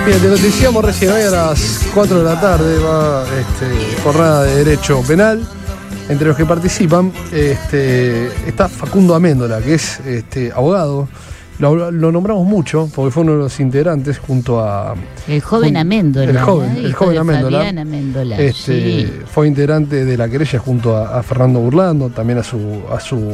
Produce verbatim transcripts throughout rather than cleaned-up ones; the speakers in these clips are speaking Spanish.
Bien, te lo decíamos recién, hoy a las cuatro de la tarde va este, jornada de Derecho Penal. Entre los que participan este, está Facundo Amendola, que es este, abogado. Lo, lo nombramos mucho porque fue uno de los integrantes junto a... El joven Amendola. El joven, ¿eh? el joven Amendola. Fabián Amendola. Este, sí. Fue integrante de la querella junto a, a Fernando Burlando, también a su... A su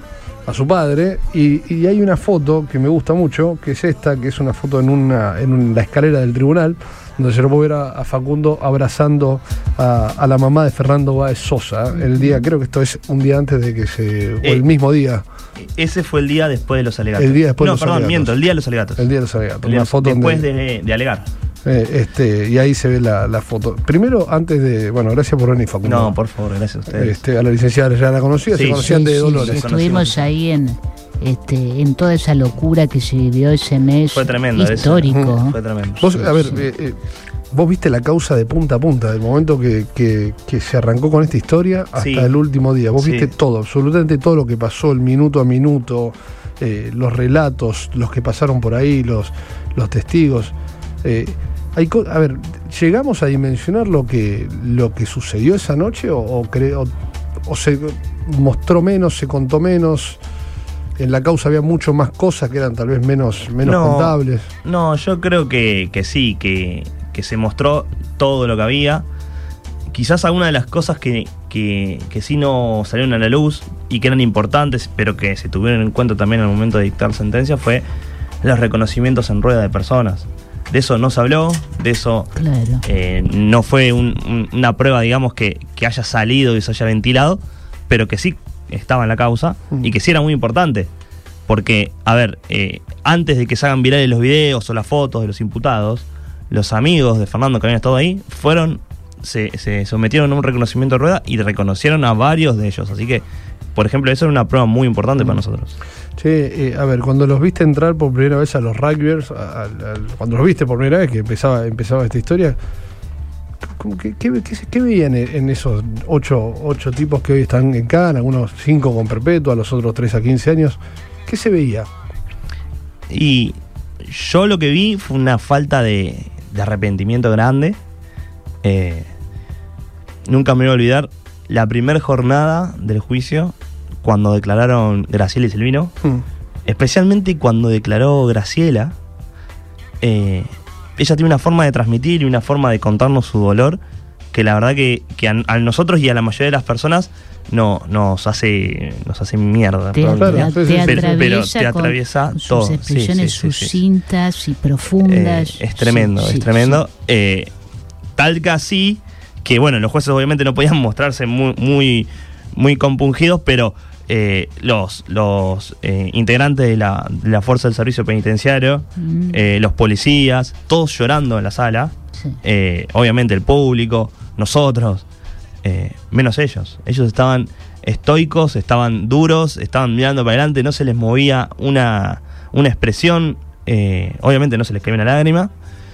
a su padre, y, y hay una foto que me gusta mucho, que es esta, que es una foto en una en un, la escalera del tribunal, donde se lo puede ver a, a Facundo abrazando a, a la mamá de Fernando Báez Sosa, uh-huh. el día, creo que esto es un día antes de que se, o eh, el mismo día. Ese fue el día después de los alegatos. El día después no, de los perdón, alegatos. miento, el día de los alegatos. El día de los alegatos. El día, una foto después donde, de, de alegar. Eh, este, y ahí se ve la, la foto. Primero, antes de. Bueno, gracias por venir, Facundo. No, por favor, gracias a ustedes. Este, a la licenciada ya la conocía, sí, se conocían sí, de sí, Dolores. Sí, estuvimos ahí en. Este, en toda esa locura que se vivió ese mes. Fue tremendo, histórico. Eso. Fue tremendo. Vos, sí, a ver, sí. Eh, eh, vos viste la causa de punta a punta, del momento que, que, que se arrancó con esta historia hasta sí. el último día. Vos sí. viste todo, absolutamente todo lo que pasó, el minuto a minuto, eh, los relatos, los que pasaron por ahí, los, los testigos. Eh, hay co- a ver, ¿llegamos a dimensionar lo que, lo que sucedió esa noche o, o, cre- o, o se mostró menos, se contó menos? En la causa había mucho más cosas que eran tal vez menos, menos no, contables. No, yo creo que, que sí, que, que se mostró todo lo que había. Quizás algunas de las cosas que, que, que sí no salieron a la luz y que eran importantes, pero que se tuvieron en cuenta también al momento de dictar sentencia, fue los reconocimientos en rueda de personas. De eso no se habló, de eso claro. eh, no fue un, un, una prueba, digamos, que, que haya salido y se haya ventilado, pero que sí estaba en la causa mm. y que sí era muy importante. Porque, a ver, eh, antes de que se hagan virales los videos o las fotos de los imputados, los amigos de Fernando que habían estado ahí fueron, se, se sometieron a un reconocimiento de rueda y reconocieron a varios de ellos. Así que, por ejemplo, eso era una prueba muy importante mm. para nosotros. Che, eh, a ver, cuando los viste entrar por primera vez a los rugbyers, a, a, a, cuando los viste por primera vez que empezaba, empezaba esta historia, ¿qué, qué, qué, qué veían en esos ocho, ocho tipos que hoy están en Cana, algunos cinco con perpetua, los otros tres a quince años? ¿Qué se veía? Y yo lo que vi fue una falta de, de arrepentimiento grande. Eh, nunca me voy a olvidar la primera jornada del juicio, cuando declararon Graciela y Silvino, hmm. especialmente cuando declaró Graciela. Eh, ella tiene una forma de transmitir y una forma de contarnos su dolor que la verdad que, que a, a nosotros y a la mayoría de las personas no nos hace nos hace mierda. Te, claro, te, sí, sí, te pero, atraviesa, pero te atraviesa con todo. sus expresiones sí, sí, sí, sucintas sí. y profundas. Eh, es tremendo, sí, es sí, tremendo. Sí. Eh, tal que así que, bueno, los jueces obviamente no podían mostrarse muy, muy, muy compungidos, pero eh, los, los eh, integrantes de la, de la Fuerza del Servicio Penitenciario, mm. eh, los policías, todos llorando en la sala, sí. eh, obviamente el público, nosotros, eh, menos ellos. Ellos estaban estoicos, estaban duros, estaban mirando para adelante, no se les movía una, una expresión, eh, obviamente no se les caía una lágrima.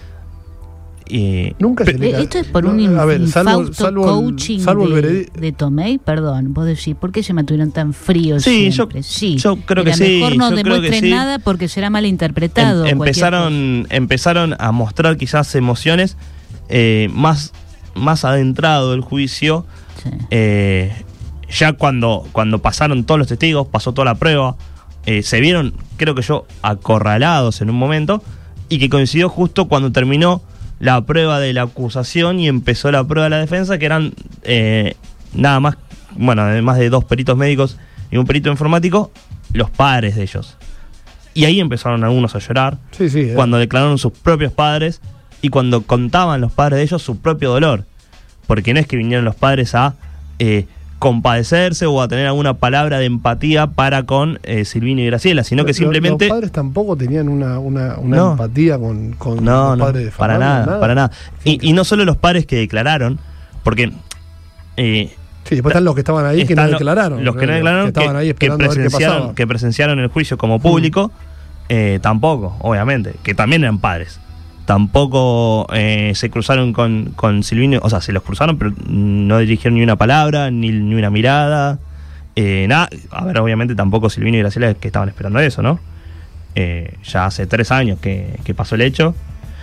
Y nunca se le... Esto es por un no, a ver, salvo, infausto salvo coaching el, salvo el de, de Tomei, perdón, vos decís, ¿por qué se mantuvieron tan fríos sí, siempre? Yo, sí, yo creo que a sí. mejor no yo demuestren creo que sí. nada porque será mal interpretado. Em, empezaron, empezaron a mostrar quizás emociones eh, más, más adentrado el juicio. Sí. Eh, ya cuando, cuando pasaron todos los testigos, pasó toda la prueba, eh, se vieron, creo que yo, acorralados en un momento, y que coincidió justo cuando terminó la prueba de la acusación y empezó la prueba de la defensa, que eran eh, nada más, bueno, además de dos peritos médicos y un perito informático, los padres de ellos. Y ahí empezaron algunos a llorar, sí, sí, eh. cuando declararon sus propios padres y cuando contaban los padres de ellos su propio dolor. Porque no es que vinieron los padres a eh, compadecerse o a tener alguna palabra de empatía para con eh, Silvino y Graciela, sino que simplemente... Los padres tampoco tenían una, una, una no, empatía con, con no, los no, padres de Fernando. Para nada, nada. para nada. Y, y no solo los padres que declararon, porque... Eh, sí, después están los que estaban ahí que no declararon. Los que no declararon, que, estaban ahí que, que, presenciaron, que presenciaron el juicio como público, mm. eh, tampoco, obviamente, que también eran padres. Tampoco eh, se cruzaron con, con Silvino, o sea, se los cruzaron, pero no dirigieron ni una palabra, ni, ni una mirada, eh, nada. A ver, obviamente tampoco Silvino y Graciela que estaban esperando eso, ¿no? Eh, ya hace tres años que, que pasó el hecho.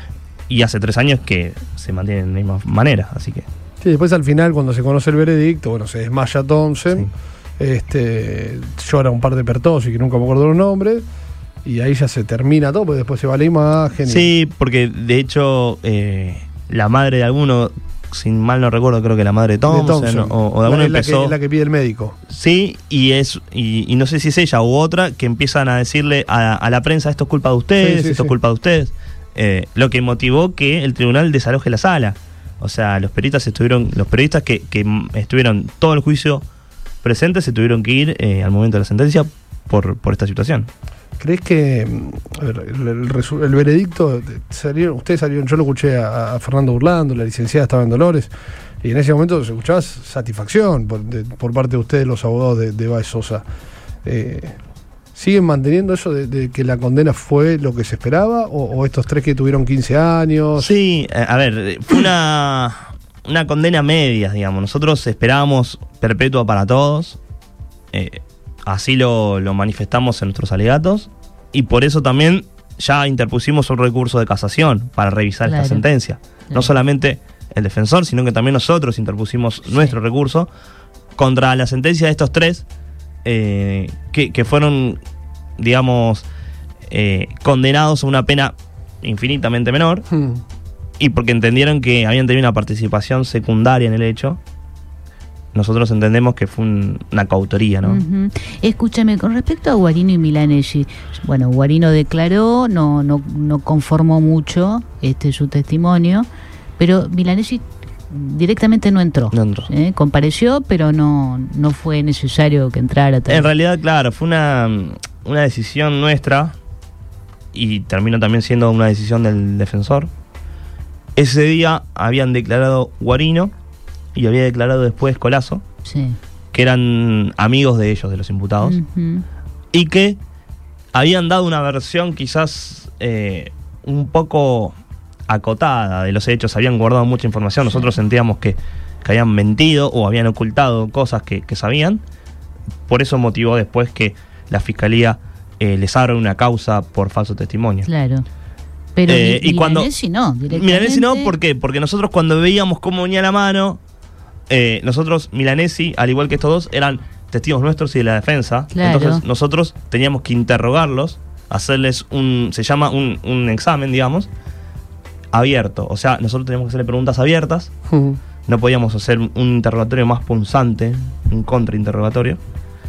y hace tres años que se mantiene de la misma manera, así que... Sí, después al final, cuando se conoce el veredicto, bueno, se desmaya Thompson, sí. este, llora un par de pertosis, que nunca me acuerdo los nombres, y ahí ya se termina todo, porque después se va la imagen. Sí, y... porque de hecho, eh, la madre de alguno, sin mal no recuerdo, creo que la madre de Thompson, de Thompson. O, o de alguno la, la empezó... Que, la que pide el médico. Sí, y es y, y no sé si es ella u otra, que empiezan a decirle a, a la prensa, esto es culpa de ustedes, sí, sí, esto sí. es culpa de ustedes, eh, lo que motivó que el tribunal desaloje la sala. O sea, los periodistas estuvieron, los periodistas que, que estuvieron todo el juicio presentes se tuvieron que ir eh, al momento de la sentencia por, por esta situación. ¿Crees que a ver, el, el, el veredicto salieron, ustedes salieron, yo lo escuché a, a Fernando Burlando, la licenciada estaba en Dolores, y en ese momento se escuchaba satisfacción por, de, por parte de ustedes, los abogados de, de Báez Sosa. Eh, ¿Siguen manteniendo eso de, de que la condena fue lo que se esperaba? ¿O, o estos tres que tuvieron quince años? Sí, a ver, fue una, una condena media, digamos. Nosotros esperábamos perpetua para todos. Eh, así lo, lo manifestamos en nuestros alegatos. Y por eso también ya interpusimos un recurso de casación para revisar claro. esta sentencia. Claro. No solamente el defensor, sino que también nosotros interpusimos sí. nuestro recurso contra la sentencia de estos tres. Eh, que, que fueron, digamos, eh, condenados a una pena infinitamente menor, hmm. y porque entendieron que habían tenido una participación secundaria en el hecho. Nosotros entendemos que fue un, una coautoría, ¿no? Uh-huh. Escúchame, con respecto a Guarino y Milanesi, bueno, Guarino declaró, no, no, no conformó mucho este su testimonio, pero Milanesi directamente no entró, no entró. ¿eh? Compareció, pero no, no fue necesario que entrara. En realidad, claro, fue una, una decisión nuestra y terminó también siendo una decisión del defensor. Ese día habían declarado Guarino y había declarado después Colazo, sí. que eran amigos de ellos, de los imputados, uh-huh. y que habían dado una versión quizás eh, un poco acotada de los hechos, habían guardado mucha información. Nosotros sentíamos que, que habían mentido o habían ocultado cosas que, que sabían. Por eso motivó después que la fiscalía eh, les abra una causa por falso testimonio. Claro. Pero eh, mi, y cuando Milanesi no, directamente. Milanesi no, ¿por qué? Porque nosotros cuando veíamos cómo venía la mano, eh, nosotros, Milanesi, al igual que estos dos, eran testigos nuestros y de la defensa. Claro. Entonces nosotros teníamos que interrogarlos, hacerles un, se llama un, un examen, digamos, abierto. O sea, nosotros teníamos que hacerle preguntas abiertas. Uh-huh. No podíamos hacer un interrogatorio más punzante, un contrainterrogatorio.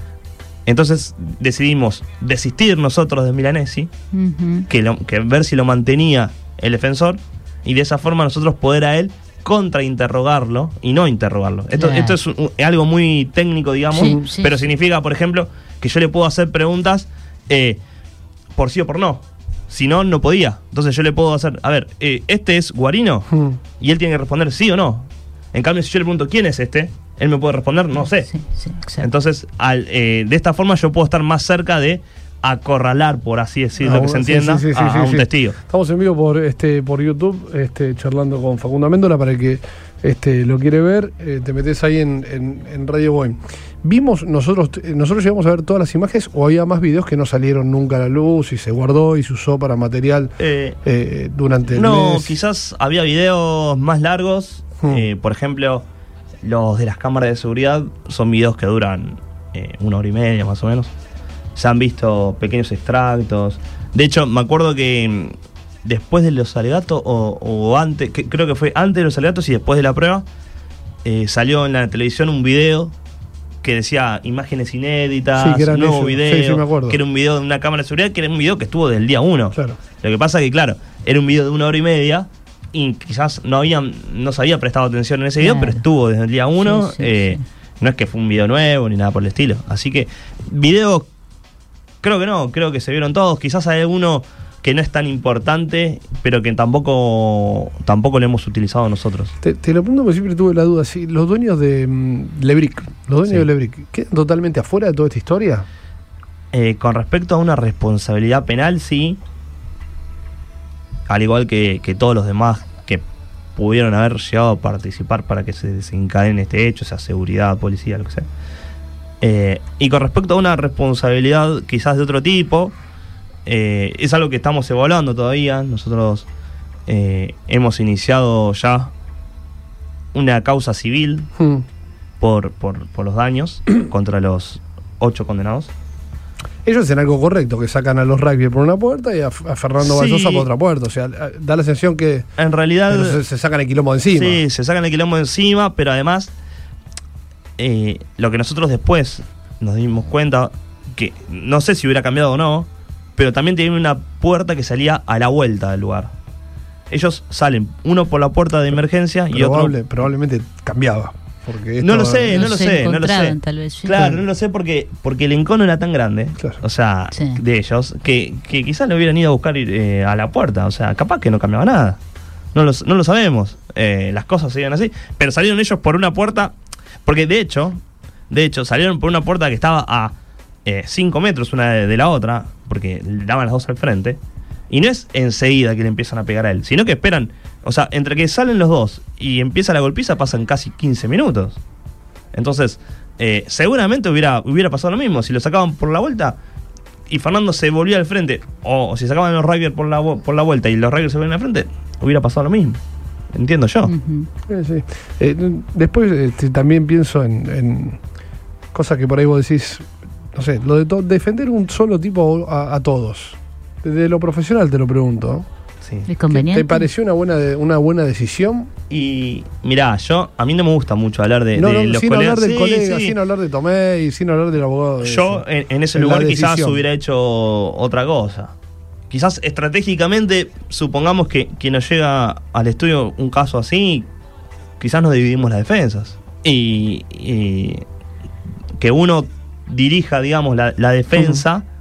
Entonces decidimos desistir nosotros de Milanesi, uh-huh. que, lo, que ver si lo mantenía el defensor, y de esa forma nosotros poder a él contrainterrogarlo y no interrogarlo. Esto, yeah. esto es un, algo muy técnico, digamos, sí, sí, pero sí. significa, por ejemplo, que yo le puedo hacer preguntas eh, por sí o por no. Si no, no podía. Entonces yo le puedo hacer, a ver, eh, ¿este es Guarino? Hmm. Y él tiene que responder sí o no. En cambio, si yo le pregunto ¿quién es este? Él me puede responder no sé. Sí, sí, Entonces, al, eh, de esta forma yo puedo estar más cerca de acorralar, por así decirlo, ah, que se entienda, sí, sí, sí, a, sí, a un sí. testigo. Estamos en vivo por este por YouTube, este charlando con Facundo Amendola, para el que este, lo quiere ver, eh, te metes ahí en, en, en Radio Boeing. Vimos, nosotros nosotros llegamos a ver todas las imágenes, o había más videos que no salieron nunca a la luz y se guardó y se usó para material eh, eh, durante el no, mes. Quizás había videos más largos, hmm. eh, por ejemplo, los de las cámaras de seguridad son videos que duran eh, una hora y media más o menos. Se han visto pequeños extractos. De hecho, me acuerdo que después de los alegatos, o, o antes, que creo que fue antes de los alegatos y después de la prueba, eh, salió en la televisión un video que decía imágenes inéditas, sí, que era nuevo ellos. video, sí, sí, me acuerdo. que era un video de una cámara de seguridad, que era un video que estuvo del día uno. Claro. Lo que pasa es que, claro, era un video de una hora y media y quizás no habían, no se había prestado atención en ese video, claro. pero estuvo desde el día uno. Sí, sí, eh, sí. No es que fue un video nuevo ni nada por el estilo. Así que, videos, creo que no, creo que se vieron todos. Quizás hay alguno que no es tan importante, pero que tampoco tampoco lo hemos utilizado nosotros. Te, te lo pregunto porque siempre tuve la duda. Si los dueños de um, Lebrick, los dueños sí. de Lebrick, ¿quedan totalmente afuera de toda esta historia? Eh, con respecto a una responsabilidad penal, sí. Al igual que, que todos los demás que pudieron haber llegado a participar para que se desencadene este hecho, sea seguridad, policía, lo que sea. Eh, y con respecto a una responsabilidad quizás de otro tipo, eh, es algo que estamos evaluando todavía. Nosotros eh, hemos iniciado ya una causa civil Hmm. por, por, por los daños contra los ocho condenados. Ellos hacen algo correcto, que sacan a los rugby por una puerta y a, a Fernando Sí. Ballosa por otra puerta. O sea, da la sensación que En realidad... pero se, se sacan el quilombo de encima. Sí, se sacan el quilombo encima, pero además eh, lo que nosotros después nos dimos cuenta, que no sé si hubiera cambiado o no, pero también tenía una puerta que salía a la vuelta del lugar. Ellos salen, uno por la puerta de emergencia y Probable, otro... probablemente cambiaba. Porque esto- No lo sé, no, No lo se sé, no lo encontraban, sé. tal vez, sí. Claro, no lo sé porque, porque el encono era tan grande, Claro. o sea, Sí. de ellos, que, que quizás le hubieran ido a buscar eh, a la puerta, o sea, capaz que no cambiaba nada. No lo, no lo sabemos, eh, las cosas siguen así, pero salieron ellos por una puerta, porque de hecho, de hecho, salieron por una puerta que estaba a cinco metros una de, de la otra, porque daban las dos al frente, y no es enseguida que le empiezan a pegar a él, sino que esperan, o sea, entre que salen los dos y empieza la golpiza pasan casi quince minutos. Entonces, eh, seguramente hubiera, hubiera pasado lo mismo. Si lo sacaban por la vuelta y Fernando se volvía al frente, o, o si sacaban los Riders por la, por la vuelta y los Riders se volvían al frente, hubiera pasado lo mismo. Entiendo yo. Ujú. Sí, sí. Eh, después este, también pienso en, en cosas que por ahí vos decís, no sé, lo de to- defender un solo tipo a, a todos. Desde lo profesional te lo pregunto. Sí. ¿Es conveniente? ¿Te pareció una buena de- una buena decisión? Y mirá, yo, a mí no me gusta mucho hablar de, no, de no, los sin colegas. hablar del Sí, colega, sí. sin hablar de Tomé, sin hablar del abogado. de Yo eso. en, en ese En la lugar quizás decisión. hubiera hecho otra cosa. Quizás estratégicamente, supongamos que, que nos llega al estudio un caso así, quizás nos dividimos las defensas. Y, y que uno dirija, digamos, la, la defensa, uh-huh.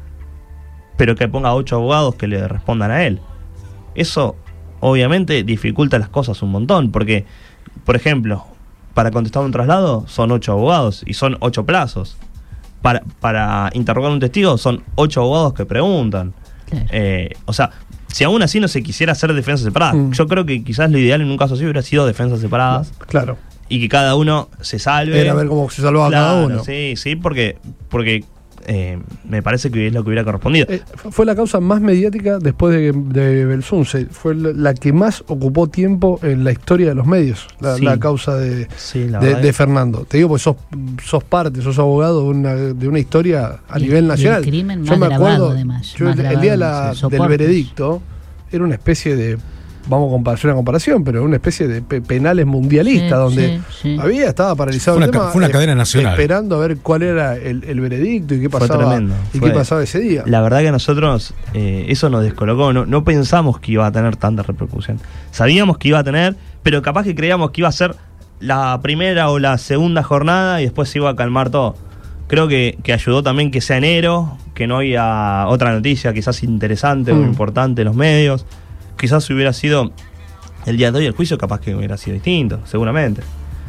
pero que ponga ocho abogados que le respondan a él. Eso obviamente dificulta las cosas un montón, porque, por ejemplo, para contestar un traslado son ocho abogados y son ocho plazos. Para, para interrogar a un testigo son ocho abogados que preguntan. Claro. Eh, o sea, si aún así no se quisiera hacer defensas separadas, mm. yo creo que quizás lo ideal en un caso así hubiera sido defensas separadas. Claro. Y que cada uno se salve. Era ver cómo se salvaba claro, cada uno. Sí, sí, porque, porque eh, me parece que es lo que hubiera correspondido. Eh, fue la causa más mediática después de, de Belsunce. Fue la que más ocupó tiempo en la historia de los medios, la, sí. la causa de, sí, la de, de Fernando. Te digo, porque sos, sos parte, sos abogado de una, de una historia a y, nivel nacional. Y el crimen yo más me acuerdo, grabado, además. Yo más el, grabado, el día de la, del veredicto era una especie de... Vamos a comparar una comparación, pero una especie de pe- penales mundialistas, sí, donde sí, sí. había, estaba paralizado fue el una, tema. Fue una cadena nacional. Esperando a ver cuál era el, el veredicto y qué pasaba. Fue tremendo. Y fue, qué pasaba ese día. La verdad que a nosotros eh, eso nos descolocó. No, no pensamos que iba a tener tanta repercusión. Sabíamos que iba a tener, pero capaz que creíamos que iba a ser la primera o la segunda jornada y después se iba a calmar todo. Creo que, que ayudó también que sea enero, que no había otra noticia quizás interesante mm. o importante en los medios. Quizás si hubiera sido el día de hoy el juicio, capaz que hubiera sido distinto, seguramente.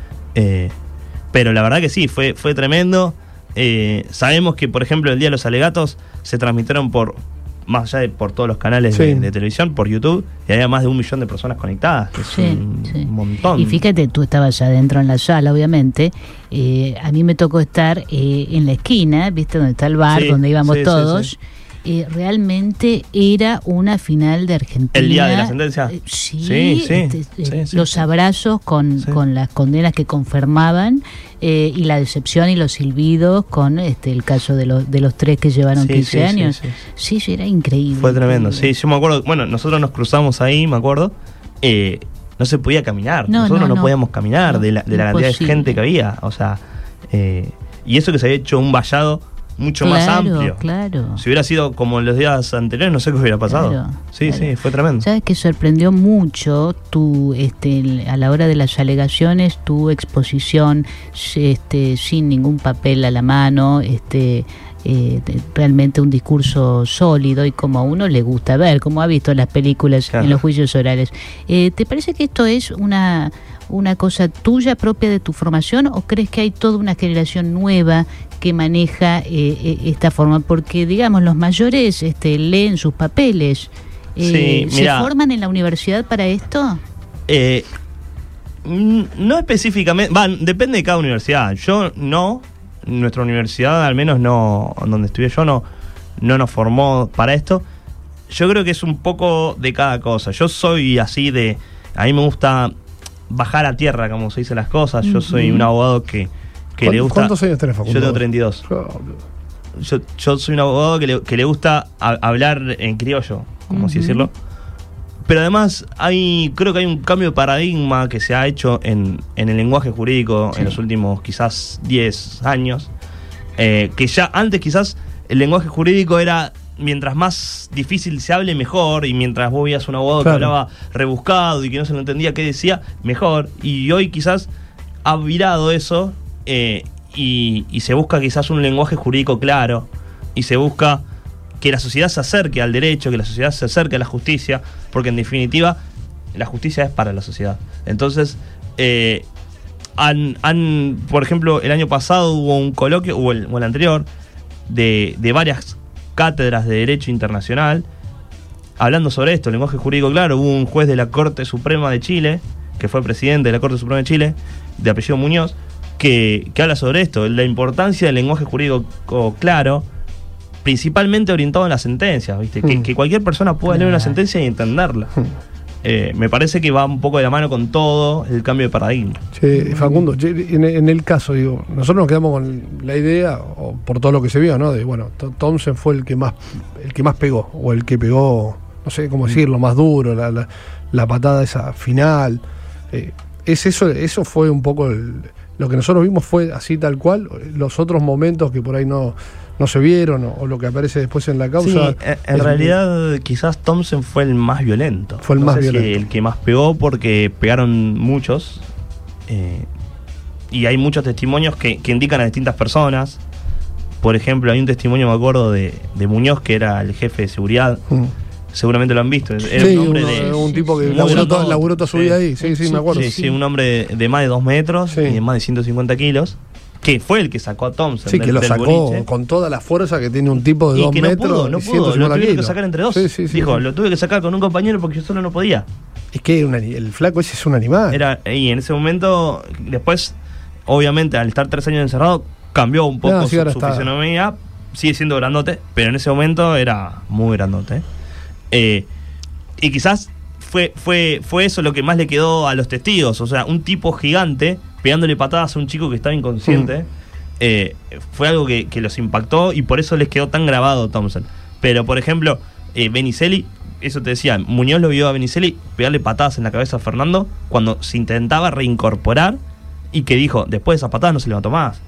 Eh, pero la verdad que sí, fue, fue tremendo. Eh, sabemos que, por ejemplo, el día de los alegatos se transmitieron por, más allá de por todos los canales sí. de, de televisión, por YouTube, y había más de un millón de personas conectadas, que es sí, un sí. montón. Y fíjate, tú estabas adentro en la sala, obviamente. Eh, a mí me tocó estar eh, en la esquina, ¿viste? Donde está el bar, sí, donde íbamos sí, todos. Sí, sí. Eh, realmente era una final de Argentina. El día de la sentencia. Eh, sí, sí, sí, este, sí, eh, sí los sí. abrazos con, sí. con las condenas que confirmaban eh, y la decepción y los silbidos con este el caso de los de los tres que llevaron sí, quince sí, años. Sí, sí. sí, sí, era increíble. Fue tremendo, increíble. sí, yo me acuerdo, bueno, nosotros nos cruzamos ahí, me acuerdo, eh, no se podía caminar, no, nosotros no, no, no podíamos caminar no, de la, de la cantidad de gente que había, o sea, eh, y eso que se había hecho un vallado mucho claro, más amplio. Claro. Si hubiera sido como en los días anteriores, no sé qué hubiera pasado. Claro, sí, claro. sí, fue tremendo. ¿Sabes que sorprendió mucho tu, este, a la hora de las alegaciones, tu exposición, este, sin ningún papel a la mano, este, eh, realmente un discurso sólido y como a uno le gusta ver, como ha visto en las películas, claro. en los juicios orales. Eh, ¿Te parece que esto es una una cosa tuya propia de tu formación o crees que hay toda una generación nueva que maneja eh, esta forma? Porque, digamos, los mayores este, leen sus papeles. Eh, sí, mirá, ¿Se forman en la universidad para esto? Eh, no específicamente, va, depende de cada universidad. Yo no, nuestra universidad, al menos no, donde estudié yo, no, no nos formó para esto. yo creo que es un poco de cada cosa. Yo soy así de... A mí me gusta bajar a tierra, como se dicen las cosas. Yo soy un abogado que, que le gusta... ¿Cuántos años tenés, Facundo? Yo tengo treinta y dos. Oh, Yo, yo soy un abogado que le, que le gusta a, hablar en criollo, como así Uh-huh. decirlo. Pero además hay creo que hay un cambio de paradigma que se ha hecho en, en el lenguaje jurídico Sí. en los últimos quizás diez años. Eh, que ya antes quizás el lenguaje jurídico era mientras más difícil se hable mejor, y mientras vos veías un abogado Claro. que hablaba rebuscado y que no se lo entendía qué decía, mejor. Y hoy quizás ha virado eso, eh, y, y se busca quizás un lenguaje jurídico claro, y se busca que la sociedad se acerque al derecho, que la sociedad se acerque a la justicia, porque en definitiva la justicia es para la sociedad. Entonces, eh, han, han, por ejemplo, el año pasado hubo un coloquio, o el, o el anterior, de, de varias cátedras de Derecho Internacional, hablando sobre esto, el lenguaje jurídico claro. Hubo un juez de la Corte Suprema de Chile, que fue presidente de la Corte Suprema de Chile, de apellido Muñoz, que, que habla sobre esto, la importancia del lenguaje jurídico claro, principalmente orientado en las sentencias, ¿viste? Mm. Que, que cualquier persona pueda leer una sentencia y entenderla. Mm. Eh, me parece que va un poco de la mano con todo el cambio de paradigma. Che, Facundo, che, en, en el caso, digo, nosotros nos quedamos con la idea, o por todo lo que se vio, ¿no? De, bueno, Thompson fue el que más el que más pegó, o el que pegó, no sé cómo decirlo, más duro, la, la, la patada esa final. Eh, es eso, eso fue un poco el, lo que nosotros vimos, fue así tal cual. Los otros momentos que por ahí no no se vieron, o, o lo que aparece después en la causa. Sí, en, en realidad muy... quizás Thompson fue el más violento. Fue el no más sé violento. Si el que más pegó, porque pegaron muchos. Eh, y hay muchos testimonios que, que indican a distintas personas. Por ejemplo, hay un testimonio, me acuerdo, de, de Muñoz, que era el jefe de seguridad. Mm. Seguramente lo han visto. Era sí, un hombre uno, de. Un tipo que laburó, to, laburó toda su vida ahí. Sí, sí, sí, me acuerdo. Sí, sí, un hombre de, de más de dos metros sí. y de más de ciento cincuenta kilos. Que fue el que sacó a Thompson. Sí, del, que lo del sacó boliche. Con toda la fuerza que tiene un tipo de y dos que no metros. Pudo, no pudo, lo tuvieron que sacar entre dos. Sí, sí, sí, Dijo, sí. lo tuve que sacar con un compañero porque yo solo no podía. Es que una, el flaco ese es un animal. Era, y en ese momento, después, obviamente, al estar tres años encerrado, cambió un poco no, sí, su, su fisionomía. Sigue siendo grandote, pero en ese momento era muy grandote. Eh, y quizás fue, fue, fue eso lo que más le quedó a los testigos. O sea, un tipo gigante pegándole patadas a un chico que estaba inconsciente. Mm. Eh, fue algo que, que los impactó, y por eso les quedó tan grabado Thompson. Pero, por ejemplo, eh, Benicelli, eso te decía, Muñoz lo vio a Benicelli pegarle patadas en la cabeza a Fernando cuando se intentaba reincorporar, y que dijo, después de esas patadas no se levantó más.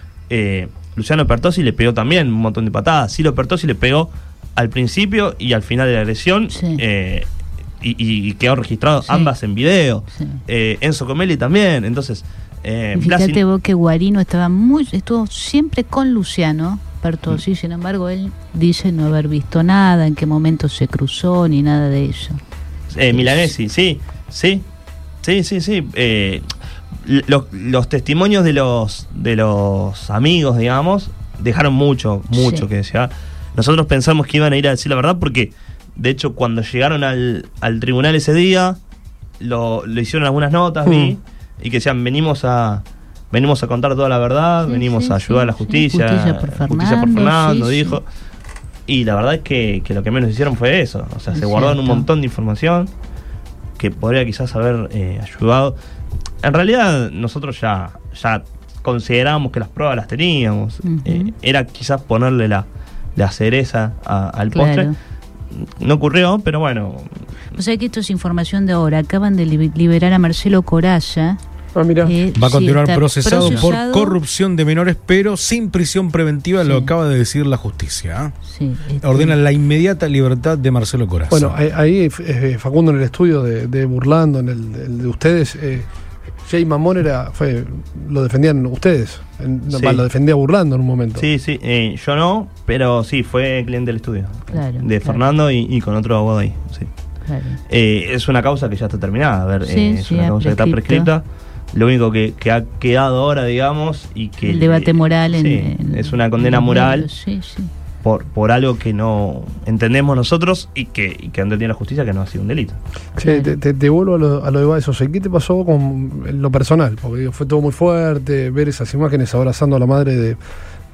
Eh, Luciano Pertossi le pegó también un montón de patadas. Silo Pertossi le pegó al principio y al final de la agresión, sí. eh, y, y quedó registrado sí. ambas en video. Sí. Eh, Enzo Comelli también. Entonces, eh, fíjate Blasi... vos que Guarino estaba muy, estuvo siempre con Luciano Pertossi, mm. sin embargo él dice no haber visto nada, en qué momento se cruzó, ni nada de eso. Eh, Milanesi, sí, sí, sí, sí, sí. Eh, los, los testimonios de los de los amigos, digamos, dejaron mucho, mucho sí. que desear. Nosotros pensamos que iban a ir a decir la verdad, porque de hecho cuando llegaron al, al tribunal ese día, lo, lo hicieron algunas notas, mm. vi, y que decían, venimos a venimos a contar toda la verdad, sí, venimos sí, a ayudar sí, a la justicia, sí. justicia por Fernando, justicia por Fernando sí, dijo. Sí. Y la verdad es que, que lo que menos hicieron fue eso. O sea, es se guardaron cierto. un montón de información que podría quizás haber eh, ayudado. En realidad nosotros ya, ya considerábamos que las pruebas las teníamos. Uh-huh. eh, era quizás ponerle la, la cereza a, al claro. postre. No ocurrió, pero bueno. O sea que esto es información de ahora. Acaban de liberar a Marcelo Corazza. Ah, mira. Eh, Va a continuar sí, procesado, procesado por corrupción de menores, pero sin prisión preventiva, sí. lo acaba de decir la justicia. ¿eh? Sí, este... Ordena la inmediata libertad de Marcelo Corazza. Bueno, ahí eh, Facundo, en el estudio de, de Burlando, en el, el de ustedes, eh, Jay Mamón era, fue, lo defendían ustedes, en, sí. lo defendía Burlando en un momento. Sí, sí, eh, yo no, pero sí, fue cliente del estudio. Claro, de claro. Fernando y, y con otro abogado ahí, sí. Claro. Eh, es una causa que ya está terminada, a ver, sí, eh, es sí, una causa prescripto. que está prescripta. Lo único que, que ha quedado ahora, digamos, y que el debate moral en, sí, en, es una condena moral sí, sí. por por algo que no entendemos nosotros y que, y que entendía la justicia que no ha sido un delito. Che, te, te, te vuelvo a lo, a lo de Baez Sosa. ¿Qué te pasó con lo personal? Porque fue todo muy fuerte, ver esas imágenes abrazando a la madre de,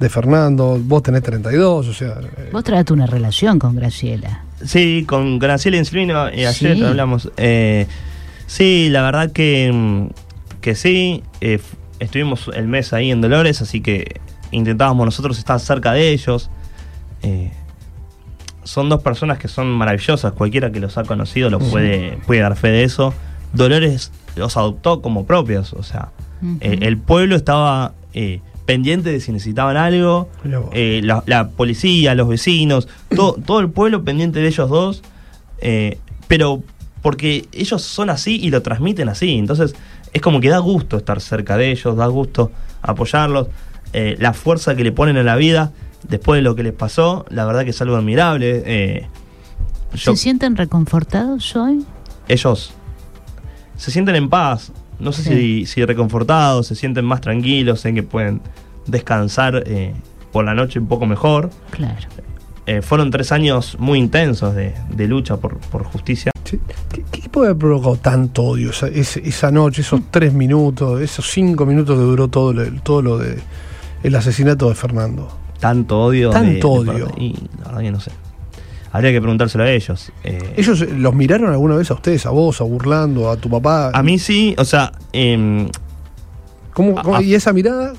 de Fernando, vos tenés treinta y dos, o sea... Eh. Vos trataste una relación con Graciela. Sí, con Graciela Insulino, eh, ayer sí. hablamos. Eh, sí, la verdad que, que sí, eh, estuvimos el mes ahí en Dolores, así que intentábamos nosotros estar cerca de ellos. Eh, son dos personas que son maravillosas, cualquiera que los ha conocido lo puede, puede dar fe de eso. Dolores los adoptó como propios, o sea, uh-huh. eh, el pueblo estaba eh, pendiente de si necesitaban algo, eh, la, la policía, los vecinos, todo, todo el pueblo pendiente de ellos dos, eh, pero porque ellos son así y lo transmiten así, entonces es como que da gusto estar cerca de ellos, da gusto apoyarlos, eh, la fuerza que le ponen a la vida después de lo que les pasó, la verdad que es algo admirable. Eh, yo, ¿Se sienten reconfortados hoy? Ellos se sienten en paz, no sé sí. si, si reconfortados, se sienten más tranquilos, sé que pueden descansar eh, por la noche un poco mejor. Claro. Eh, fueron tres años muy intensos de, de lucha por, por justicia. Sí. ¿Qué, ¿Qué puede haber provocado tanto odio esa, esa noche, esos tres minutos, esos cinco minutos que duró todo lo, todo lo de el asesinato de Fernando? Tanto odio. Tanto de, odio. De, y la verdad que no sé. Habría que preguntárselo a ellos. Eh, ¿Ellos los miraron alguna vez a ustedes, a vos, a Burlando, a tu papá? A mí sí, o sea... Eh, ¿Cómo, cómo, a, ¿Y esa mirada?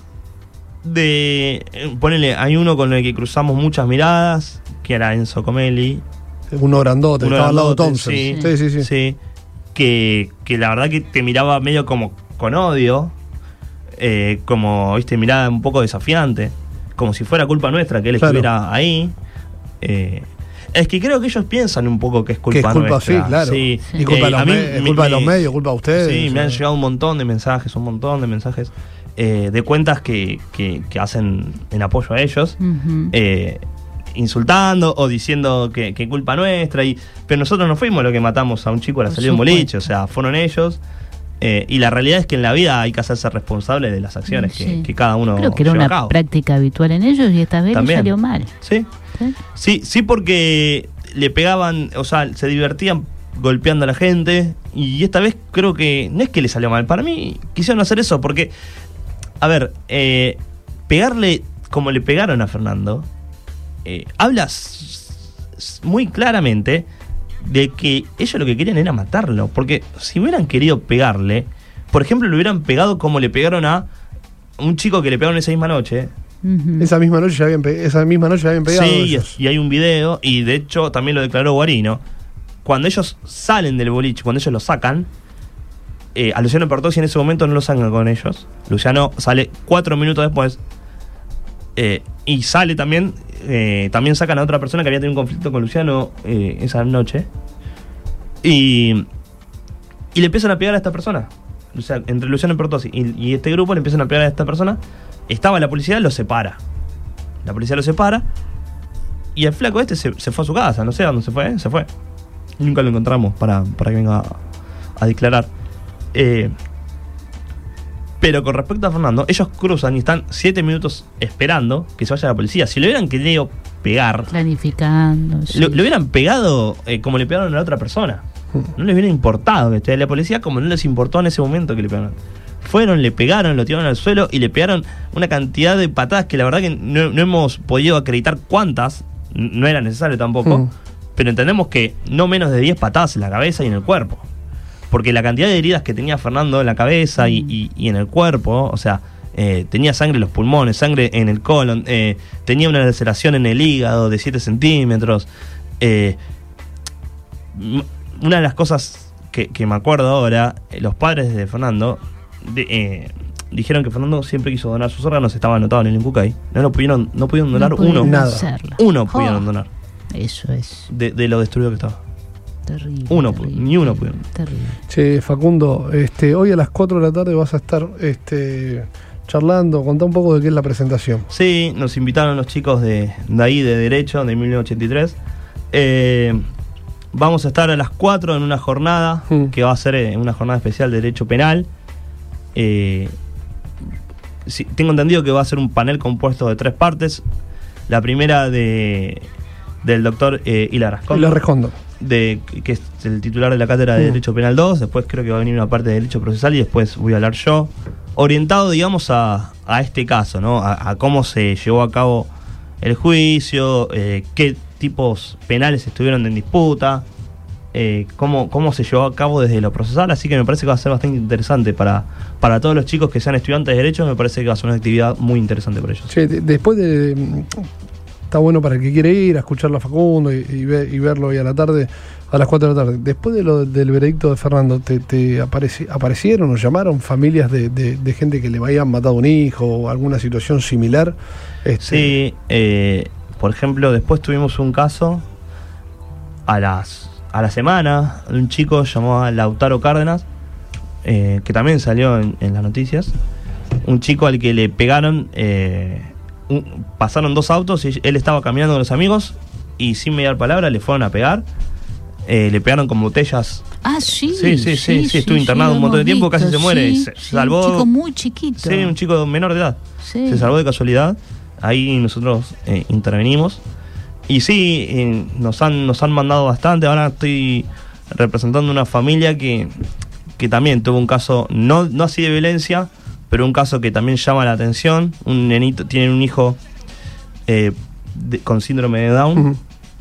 De... Eh, ponele, hay uno con el que cruzamos muchas miradas, que era Enzo Comelli. Uno grandote, uno estaba al lado de Thompson. Sí, sí, sí. sí. sí que, que la verdad que te miraba medio como con odio, eh, como, viste, mirada un poco desafiante, como si fuera culpa nuestra que él claro. estuviera ahí. Eh, Es que creo que ellos piensan un poco que es culpa, que es culpa nuestra. Sí, claro. Sí. Y culpa, eh, de, los mí, me, es culpa me, de los medios, culpa de ustedes. Sí, o me han llegado un montón de mensajes, un montón de mensajes eh, de cuentas que, que, que hacen en apoyo a ellos, uh-huh. eh, insultando o diciendo que, que culpa nuestra. Y, pero nosotros no fuimos los que matamos a un chico a la salida de un boliche, o sea, fueron ellos. Eh, y la realidad es que en la vida hay que hacerse responsable de las acciones sí. que, que cada uno creo que era lleva una a cabo. Práctica habitual en ellos y esta vez no salió mal. Sí. sí, sí, sí, porque le pegaban, o sea, se divertían golpeando a la gente y esta vez creo que no es que le salió mal. Para mí quisieron hacer eso porque, a ver, eh, pegarle como le pegaron a Fernando, eh, hablas muy claramente de que ellos lo que querían era matarlo, porque si hubieran querido pegarle, por ejemplo, le hubieran pegado como le pegaron a un chico que le pegaron esa misma noche. Uh-huh. Esa misma noche ya habían pe- esa misma noche ya habían pegado. Sí, y hay un video, y de hecho también lo declaró Guarino. Cuando ellos salen del boliche, cuando ellos lo sacan, eh, a Luciano Pertossi en ese momento no lo sacan con ellos. Luciano sale cuatro minutos después. Eh, y sale también, eh, también sacan a otra persona que había tenido un conflicto con Luciano eh, esa noche. Y, y le empiezan a pegar a esta persona. O sea, entre Luciano Pertossi y, y este grupo le empiezan a pegar a esta persona. Estaba la policía, lo separa. La policía lo separa. Y el flaco este se, se fue a su casa, no sé a dónde se fue, ¿eh? se fue. Y nunca lo encontramos para, para que venga a, a declarar. Eh, pero con respecto a Fernando, ellos cruzan y están siete minutos esperando que se vaya la policía. Si le hubieran querido pegar, planificando, sí. lo, le hubieran pegado eh, como le pegaron a la otra persona. No les hubiera importado que esté la policía, como no les importó en ese momento que le pegaron. Fueron, le pegaron, lo tiraron al suelo y le pegaron una cantidad de patadas que la verdad que no, no hemos podido acreditar cuántas, no era necesario tampoco, mm. pero entendemos que no menos de diez patadas en la cabeza y en el cuerpo. Porque la cantidad de heridas que tenía Fernando en la cabeza y, y, y en el cuerpo, o sea, eh, tenía sangre en los pulmones, sangre en el colon, eh, tenía una laceración en el hígado de siete centímetros. Eh, una de las cosas que, que me acuerdo ahora, los padres de Fernando de, eh, dijeron que Fernando siempre quiso donar sus órganos, estaba anotado en el INCUCAI. No lo pudieron, no pudieron donar no uno. Nada. Uno pudieron oh, donar. Eso es. De, de lo destruido que estaba. Terrible. Uno, terrible, ni uno pudieron. Terrible. Che, Facundo, este, hoy a las cuatro de la tarde vas a estar este, charlando, contá un poco de qué es la presentación. Sí, nos invitaron los chicos de, de ahí, de Derecho, de mil novecientos ochenta y tres. Eh, vamos a estar a las cuatro en una jornada, mm. que va a ser eh, una jornada especial de Derecho Penal. Eh, sí, tengo entendido que va a ser un panel compuesto de tres partes. La primera de del doctor eh, Hilar Ascondo. Hilar Ascondo. De, que es el titular de la cátedra de mm. Derecho Penal dos, después creo que va a venir una parte de Derecho Procesal y después voy a hablar yo orientado, digamos, a, a este caso, ¿no? A, a cómo se llevó a cabo el juicio, eh, qué tipos penales estuvieron en disputa, eh, cómo, cómo se llevó a cabo desde lo procesal, así que me parece que va a ser bastante interesante para, para todos los chicos que sean estudiantes de Derecho, me parece que va a ser una actividad muy interesante para ellos. Sí, de, después de... Está bueno para el que quiere ir a escucharlo a Facundo y, y, ver, y verlo hoy a la tarde, a las cuatro de la tarde. Después de lo, del veredicto de Fernando, ¿te, te apareci, aparecieron o llamaron familias de, de, de gente que le habían matado un hijo o alguna situación similar? Este... Sí, eh, por ejemplo, después tuvimos un caso a las a la semana de un chico llamado Lautaro Cárdenas, eh, que también salió en, en las noticias. Un chico al que le pegaron, eh, un, pasaron dos autos y él estaba caminando con los amigos y sin mediar palabra le fueron a pegar. Eh, le pegaron con botellas. Ah, sí. Sí, sí, sí, sí, sí estuvo sí, internado sí, un montón de tiempo, visto, casi se muere. Sí, se sí, salvó. Un chico muy chiquito. Sí, un chico menor de edad. Sí. Se salvó de casualidad. Ahí nosotros eh, intervenimos. Y sí, eh, nos han nos han mandado bastante. Ahora estoy representando una familia que, que también tuvo un caso, no, no así de violencia, pero un caso que también llama la atención. Un nenito, tiene un hijo eh, de, con síndrome de Down. Uh-huh.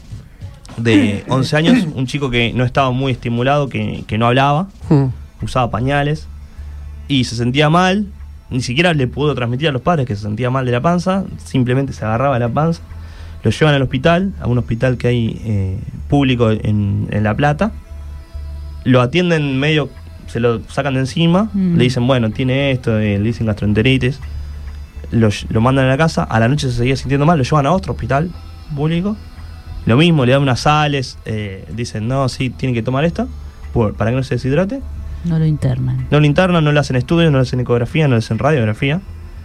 De once años, un chico que no estaba muy estimulado, que, que no hablaba, uh. usaba pañales y se sentía mal, ni siquiera le pudo transmitir a los padres que se sentía mal de la panza, simplemente se agarraba de la panza, lo llevan al hospital, a un hospital que hay eh, público en, en La Plata, lo atienden medio, se lo sacan de encima, mm. le dicen, bueno, tiene esto, eh, le dicen gastroenteritis, lo, lo mandan a la casa, a la noche se seguía sintiendo mal, lo llevan a otro hospital público. Lo mismo, le dan unas sales, eh, dicen, no, sí, tienen que tomar esto, por, para que no se deshidrate. No lo internan. No lo internan, no le hacen estudios, no le hacen ecografía, no le hacen radiografía.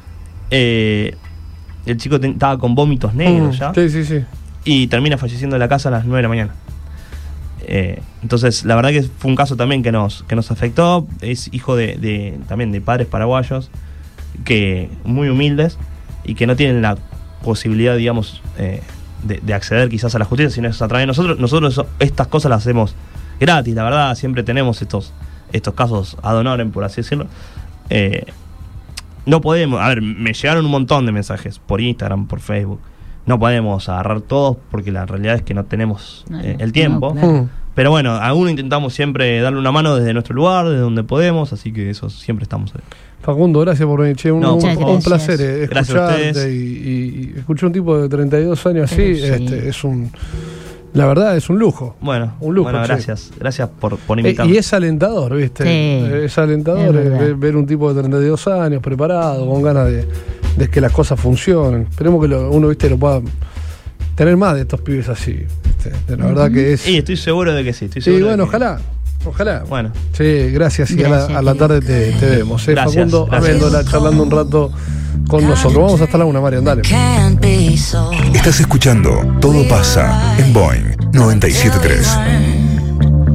Eh, el chico te, estaba con vómitos negros mm, ya. Sí, sí, sí. Y termina falleciendo en la casa a las nueve de la mañana. Eh, entonces, la verdad que fue un caso también que nos, que nos afectó. Es hijo de, de también de padres paraguayos, que muy humildes y que no tienen la posibilidad, digamos... Eh, De, de acceder quizás a la justicia, sino es a través de nosotros. Nosotros eso, estas cosas las hacemos gratis, la verdad. Siempre tenemos estos estos casos ad honorem, por así decirlo. Eh, no podemos, a ver, me llegaron un montón de mensajes por Instagram, por Facebook. No podemos agarrar todos porque la realidad es que no tenemos no, eh, el tiempo. No, claro. Pero bueno, a uno intentamos siempre darle una mano desde nuestro lugar, desde donde podemos, así que eso siempre estamos ahí. Facundo, gracias por venir, che, un, no, un, un placer eh, escucharte y, y, y escuchar un tipo de treinta y dos años así, sí. este, es un, la verdad es un lujo. Bueno, un lujo, bueno, gracias, gracias por, por invitarme. Eh, y es alentador, ¿viste? Sí, es alentador es ver, ver un tipo de treinta y dos años preparado, con ganas de, de que las cosas funcionen. Esperemos que lo, uno, viste, lo pueda tener más de estos pibes así. ¿Viste? De la uh-huh. verdad que es. Sí, estoy seguro de que sí. Estoy seguro sí, bueno, de que... ojalá. Ojalá. Bueno. Sí, gracias. Y gracias, a, la, a la tarde te, te vemos. ¿eh? Gracias, Facundo gracias. Amendola charlando un rato con nosotros. Vamos hasta la una, Marian, dale. Estás escuchando Todo Pasa en Boeing noventa y siete punto tres.